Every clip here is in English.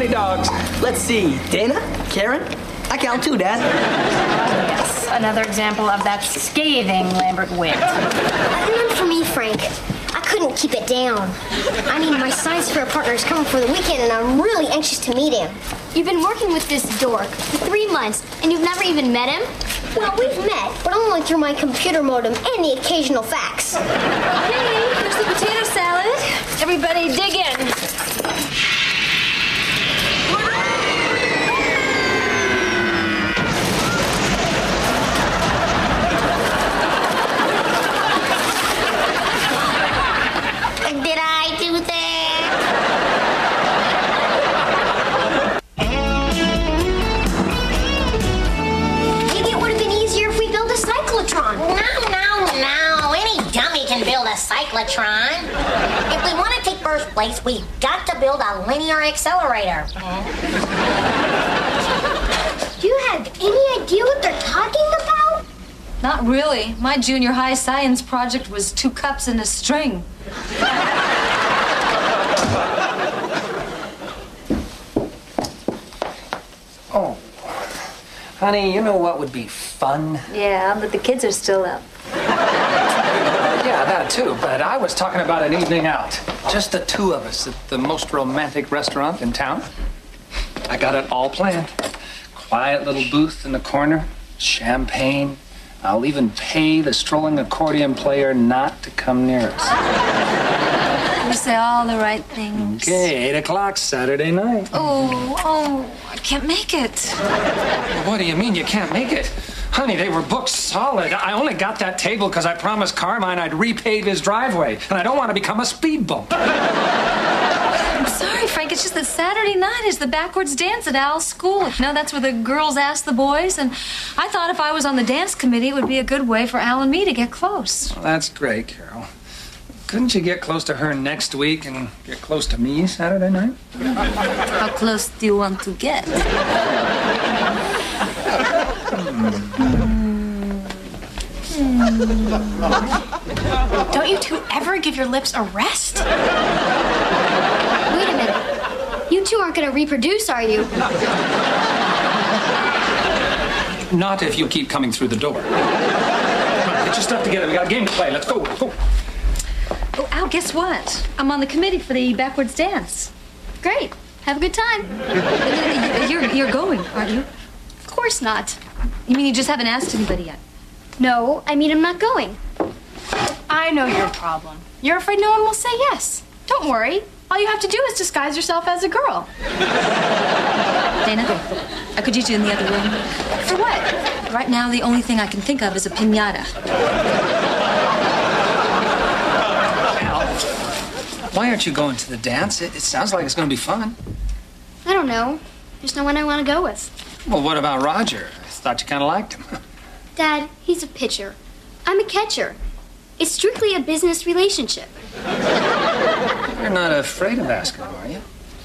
many dogs? Let's see. Dana? Karen? I count too, Dad. Yes, another example of that scathing Lambert wit. None for me, Frank. I couldn't keep it down. I mean, my science fair partner is coming for the weekend, and I'm really anxious to meet him. You've been working with this dork for 3 months, and you've never even met him? Well, we've met, but only through my computer modem and the occasional fax. Hey, here's the potato salad. Everybody dig in. Did I do that? Maybe it would have been easier if we built a cyclotron. No. Any dummy can build a cyclotron. If we want to take first place, we've got to build a linear accelerator. Do you have any idea what they're talking about? Not really. My junior high science project was 2 cups and a string. Oh. Honey, you know what would be fun? Yeah, but the kids are still up. Yeah, that too, but I was talking about an evening out. Just the 2 of us at the most romantic restaurant in town. I got it all planned. Quiet little booth in the corner, champagne. I'll even pay the strolling accordion player not to come near us. You say all the right things. Okay, 8 o'clock Saturday night. Oh, I can't make it. What do you mean you can't make it? Honey, they were booked solid. I only got that table because I promised Carmine I'd repave his driveway, and I don't want to become a speed bump. I'm sorry, Frank. It's just that Saturday night is the backwards dance at Al's school. You know, that's where the girls ask the boys, and I thought if I was on the dance committee, it would be a good way for Al and me to get close. Well, that's great, Carol. Couldn't you get close to her next week and get close to me Saturday night? How close do you want to get? Don't you two ever give your lips a rest? Wait a minute. You two aren't going to reproduce, are you? Not if you keep coming through the door. Come on, get your stuff together. We got a game to play. Let's go. Go. Oh, Al, guess what? I'm on the committee for the backwards dance. Great. Have a good time. You're going, aren't you? Of course not. You mean you just haven't asked anybody yet? No, I mean I'm not going. I know your problem. You're afraid no one will say yes. Don't worry. All you have to do is disguise yourself as a girl. Dana, I could use you in the other room. For what? Right now, the only thing I can think of is a piñata. Why aren't you going to the dance? It sounds like it's going to be fun. I don't know. There's no one I want to go with. Well, what about Roger? I thought you kind of liked him. Dad, he's a pitcher. I'm a catcher. It's strictly a business relationship. You're not afraid of asking him, are you?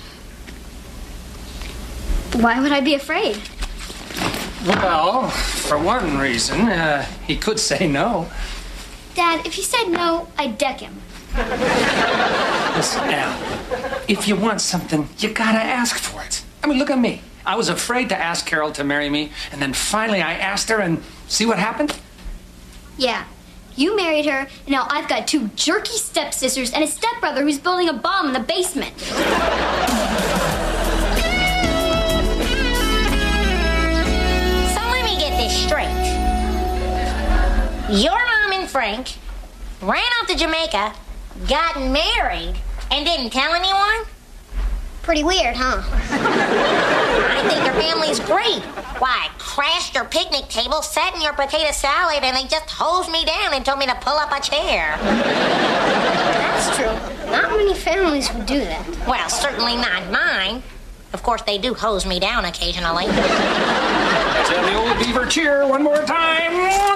Why would I be afraid? Well, for one reason, he could say no. Dad, if he said no, I'd deck him. Listen, Al, if you want something, you gotta ask for it. I mean, look at me. I was afraid to ask Carol to marry me, and then finally I asked her, and see what happened? Yeah. You married her, and now I've got 2 jerky stepsisters and a stepbrother who's building a bomb in the basement. So let me get this straight. Your mom and Frank ran off to Jamaica, got married, and didn't tell anyone? Pretty weird, huh? I think your family's great. Why, I crashed your picnic table, sat in your potato salad, and they just hosed me down and told me to pull up a chair. That's true. Not many families would do that. Well, certainly not mine. Of course, they do hose me down occasionally. Let's have the old beaver cheer one more time.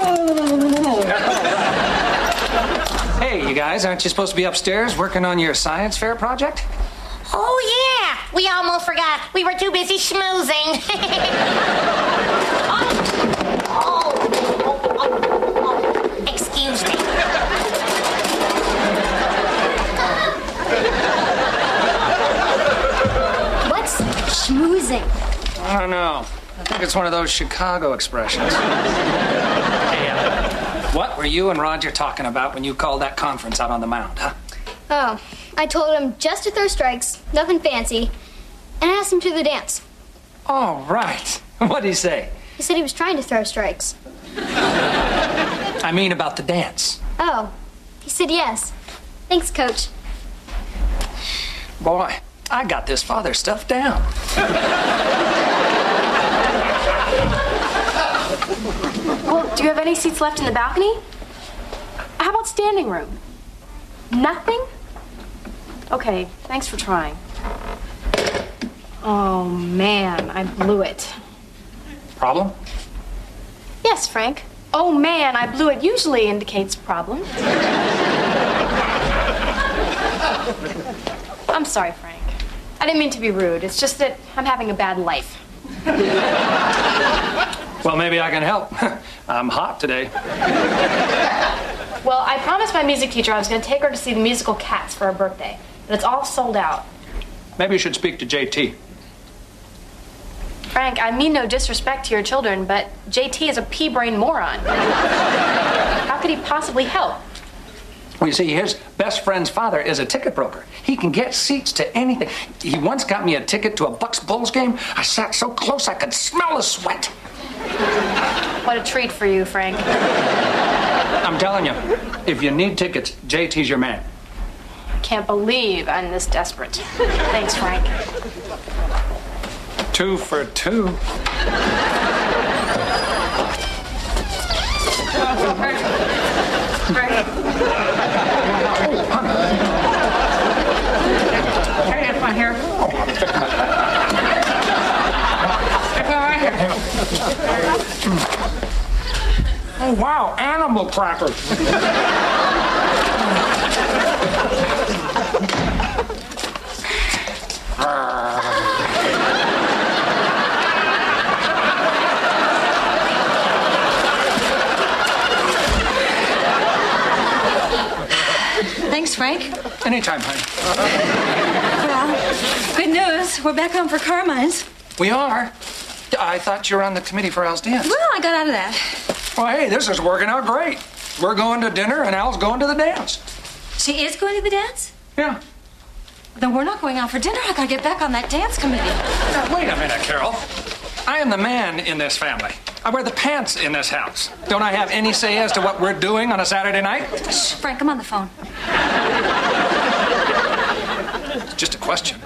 Hey, you guys, aren't you supposed to be upstairs working on your science fair project? Oh, yeah. We almost forgot. We were too busy schmoozing. Excuse me. What's I think it's one of those Chicago expressions. Hey, what were you and Roger talking about when you called that conference out on the mound, huh? Oh, I told him just to throw strikes, nothing fancy, and I asked him to the dance. Oh, right. What'd he say? He said he was trying to throw strikes. I mean about the dance. Oh, he said yes. Thanks, Coach. Boy, I got this father stuff down. Well, do you have any seats left in the balcony? How about standing room? Nothing? Okay, thanks for trying. Oh, man, I blew it. Problem? Yes, Frank. Oh, man, I blew it usually indicates problem. I'm sorry, Frank. I didn't mean to be rude. It's just that I'm having a bad life. Well, maybe I can help. I'm hot today. Well, I promised my music teacher I was going to take her to see the musical Cats for her birthday, but it's all sold out. Maybe you should speak to JT. Frank, I mean no disrespect to your children, but JT is a pea-brain moron. How could he possibly help? Well, you see, his best friend's father is a ticket broker. He can get seats to anything. He once got me a ticket to a Bucks Bulls game. I sat so close I could smell the sweat. What a treat for you, Frank. I'm telling you, if you need tickets, JT's your man. Can't believe I'm this desperate. Thanks, Frank. 2 for 2. Hey, it's my hair. Oh, wow, animal crackers. Thanks, Frank. Anytime, honey. Well, good news. We're back home for Carmine's. We are. I thought you were on the committee for Al's dance. Well, I got out of that. Well, hey, this is working out great. We're going to dinner and Al's going to the dance. She is going to the dance? Yeah. Then we're not going out for dinner. I gotta get back on that dance committee. Now, wait a minute, Carol. I am the man in this family. I wear the pants in this house. Don't I have any say as to what we're doing on a Saturday night? Shh, Frank, I'm on the phone. It's just a question.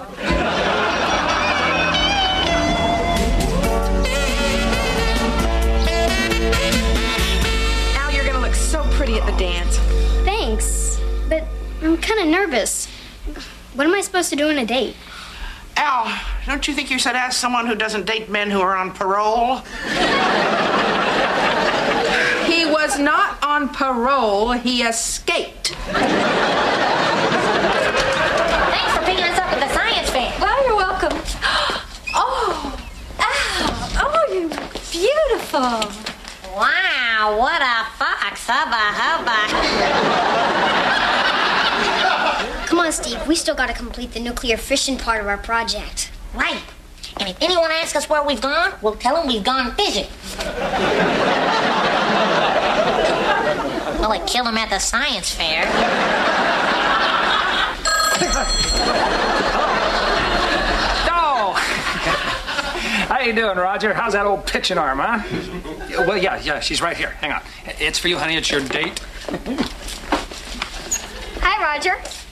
Al, you're gonna look so pretty at the dance. Thanks, but I'm kind of nervous. What am I supposed to do on a date? Al, don't you think you should ask someone who doesn't date men who are on parole? He was not on parole. He escaped. Thanks for picking us up at the science fair. Well, you're welcome. Oh, Al. Oh, you're beautiful. Wow, what a fox. Hubba, hubba. Come on, Steve. We still got to complete the nuclear fission part of our project. Right. And if anyone asks us where we've gone, we'll tell them we've gone fishing. Well, it killed him at the science fair. Oh! How you doing, Roger? How's that old pitching arm, huh? Well, yeah, she's right here. Hang on. It's for you, honey. It's your date. Hi, Roger.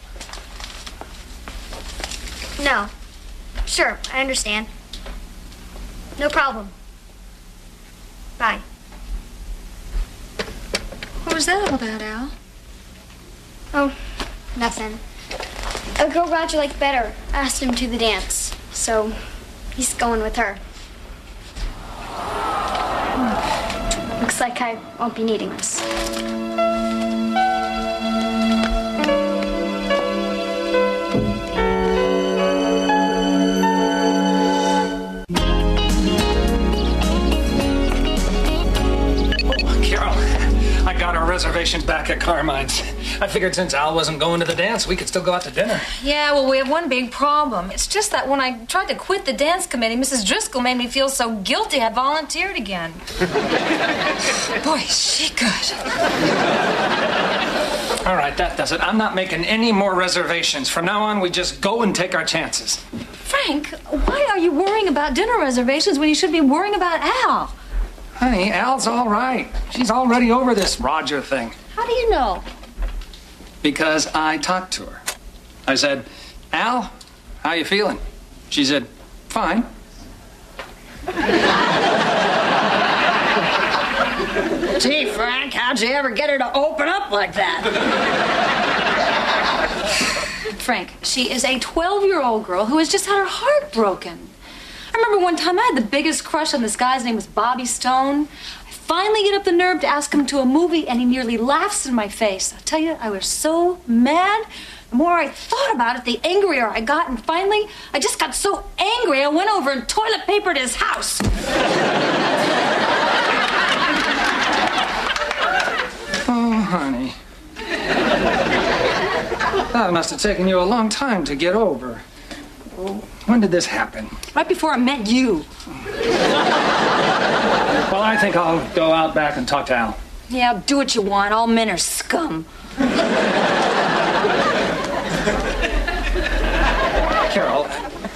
No. Sure, I understand. No problem. Bye. What was that all about, Al? Oh, nothing. A girl Roger liked better asked him to the dance, so he's going with her. Looks like I won't be needing this. Carol, I got our reservations back at Carmine's. I figured since Al wasn't going to the dance, we could still go out to dinner. Yeah, well, we have one big problem. It's just that when I tried to quit the dance committee, Mrs. Driscoll made me feel so guilty I volunteered again. Boy, is she good. All right, that does it. I'm not making any more reservations. From now on, we just go and take our chances. Frank, why are you worrying about dinner reservations when you should be worrying about Al? Honey, Al's all right. She's already over this Roger thing. How do you know? Because I talked to her. I said, Al, how you feeling? She said, fine. Gee, Frank, how'd you ever get her to open up like that? Frank, she is a 12-year-old girl who has just had her heart broken. I remember one time I had the biggest crush on this guy. His name was Bobby Stone. I finally get up the nerve to ask him to a movie, and he nearly laughs in my face. I tell you, I was so mad. The more I thought about it, the angrier I got, and finally, I just got so angry, I went over and toilet papered his house. Oh, honey. That must have taken you a long time to get over. When did this happen? Right before I met you. Well, I think I'll go out back and talk to Al. Yeah, do what you want. All men are scum. Carol.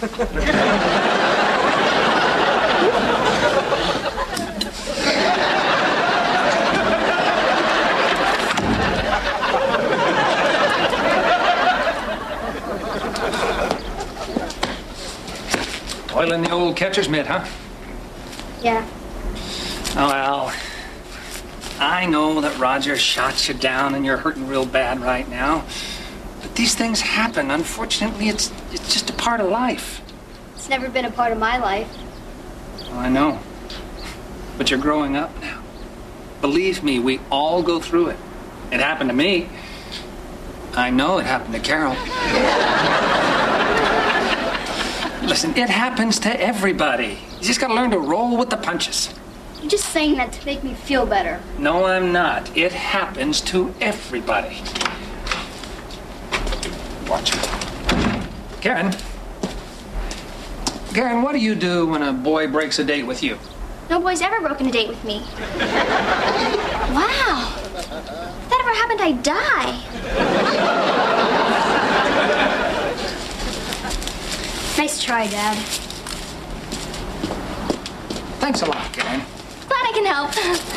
Oiling the old catcher's mitt, huh? Yeah. Oh, Al. I know that Roger shot you down and you're hurting real bad right now. But these things happen. Unfortunately, it's just a part of life. It's never been a part of my life. Oh, I know. But you're growing up now. Believe me, we all go through it. It happened to me. I know it happened to Carol. Listen, it happens to everybody. You just gotta learn to roll with the punches. You're just saying that to make me feel better. No, I'm not. It happens to everybody. Watch it. Karen. Karen, what do you do when a boy breaks a date with you? No boy's ever broken a date with me. Wow. If that ever happened, I'd die. Nice try, Dad. Thanks a lot, Karen. Glad I can help.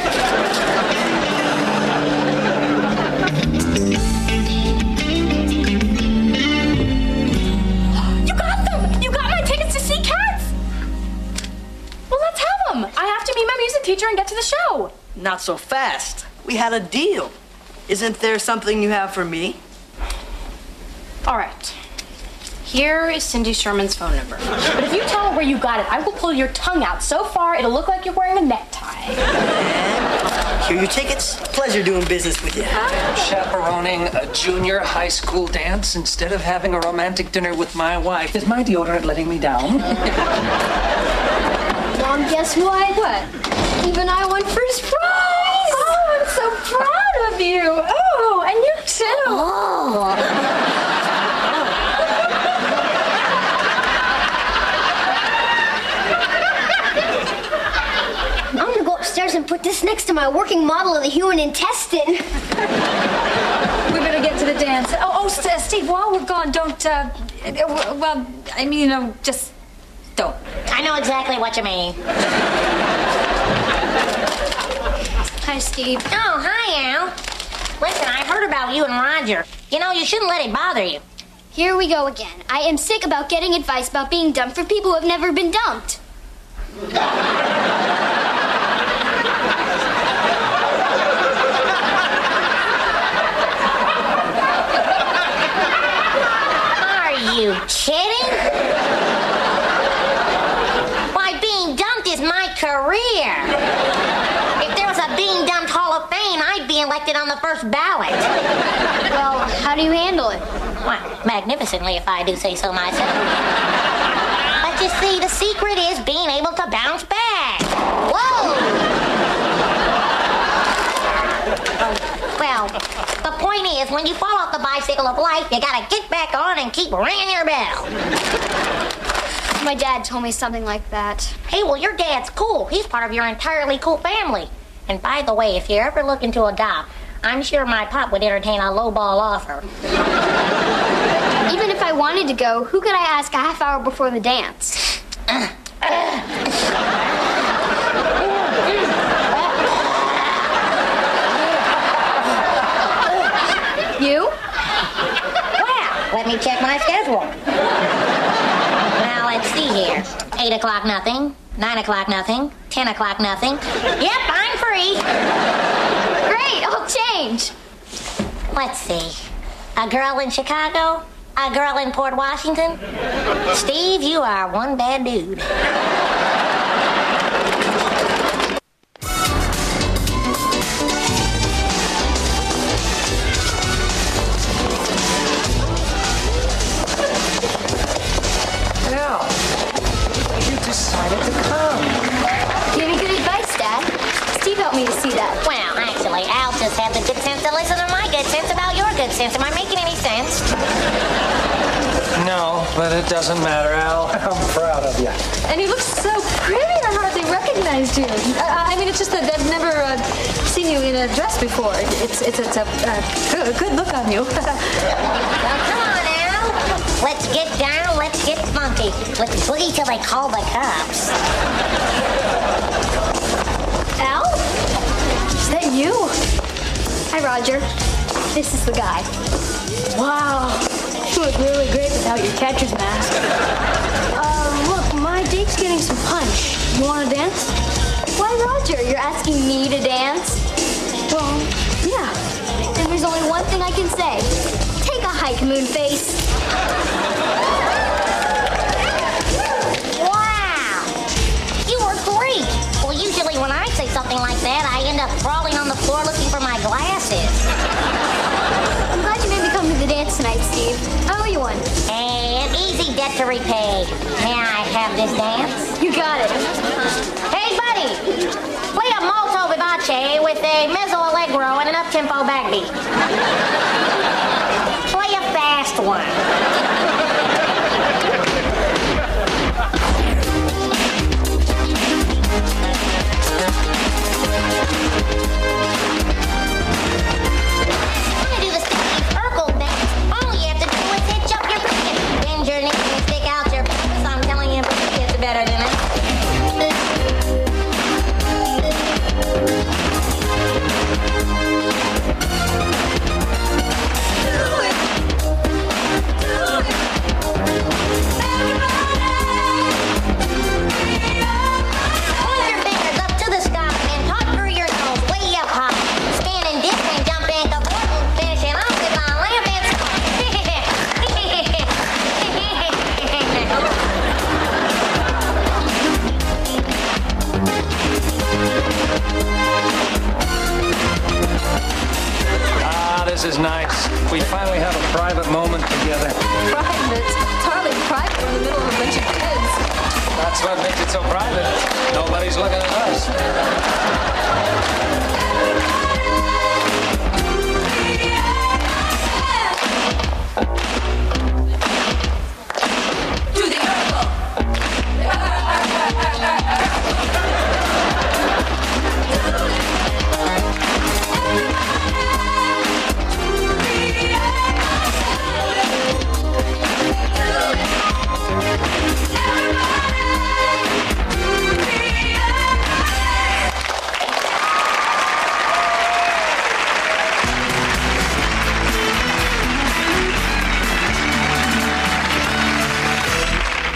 You got them! You got my tickets to see Cats! Well, let's have them. I have to meet my music teacher and get to the show. Not so fast. We had a deal. Isn't there something you have for me? All right. Here is Cindy Sherman's phone number. But if you tell her where you got it, I will pull your tongue out so far it'll look like you're wearing a necktie. And here are your tickets. Pleasure doing business with you. Chaperoning a junior high school dance instead of having a romantic dinner with my wife. Is my deodorant letting me down? Mom, guess what? What? Even I won first prize. Oh, I'm so proud of you. Oh, and you too. Oh. I'm gonna go upstairs and put this next to my working model of the human intestine. We better get to the dance. Steve, while we're gone, don't, well, I mean, just don't. I know exactly what you mean. Hi, Steve. Oh, hi, Al. Listen, I heard about you and Roger. You know, you shouldn't let it bother you. Here we go again. I am sick about getting advice about being dumped for people who have never been dumped. Are you kidding? Why, being dumped is my career. If there was a being dumped Hall of Fame, I'd be elected on the first ballot. Well, how do you handle it? Well, magnificently, if I do say so myself. But you see, the secret is being able to bounce back. Whoa! Well, the point is, when you fall off the bicycle of life, you gotta get back on and keep ringing your bell. My dad told me something like that. Hey, well, your dad's cool. He's part of your entirely cool family. And by the way, if you're ever looking to adopt, I'm sure my pop would entertain a lowball offer. Even if I wanted to go, who could I ask a half hour before the dance? You? Well, let me check my schedule. Now, let's see here. 8 o'clock, nothing. 9 o'clock, nothing. 10 o'clock, nothing. Yep, I'm free. Great, I'll change. Let's see. A girl in Chicago? A girl in Port Washington? Steve, you are one bad dude. Al, you decided to come. Give me good advice, Dad. Steve helped me to see that. Well, actually, Al just had the good sense to listen to my good sense about your good sense. Am I making any sense? No, but it doesn't matter, Al. I'm proud of you. And you look so pretty, I hardly recognized you. I mean, it's just that I've never seen you in a dress before. It's a good look on you. Now, come on, Al. Let's get down, let's get funky. Let's boogie till they call the cops. Al? Is that you? Hi, Roger. This is the guy. Wow. You look really great without your catcher's mask. Look, my date's getting some punch. You want to dance? Why, Roger? You're asking me to dance? Well, yeah. Then there's only one thing I can say. Take a hike, Moonface. Wow! You were great! Well, usually when I say something like that, I end up crawling on the floor looking for my glasses. I'm glad you made me come to the dance tonight, Steve. I owe you one. An easy debt to repay. May I have this dance? You got it. Hey, buddy! Play a molto vivace with a mezzo allegro and an up-tempo backbeat. Play a fast one. Better than it. Hold your fingers up to the sky and talk through your nose way up high. Spin and dip and jump and cavort and finish it off with my lamp and This is nice. We finally have a private moment together. Private? It's hardly private. We're in the middle of a bunch of kids. That's what makes it so private. Nobody's looking at us.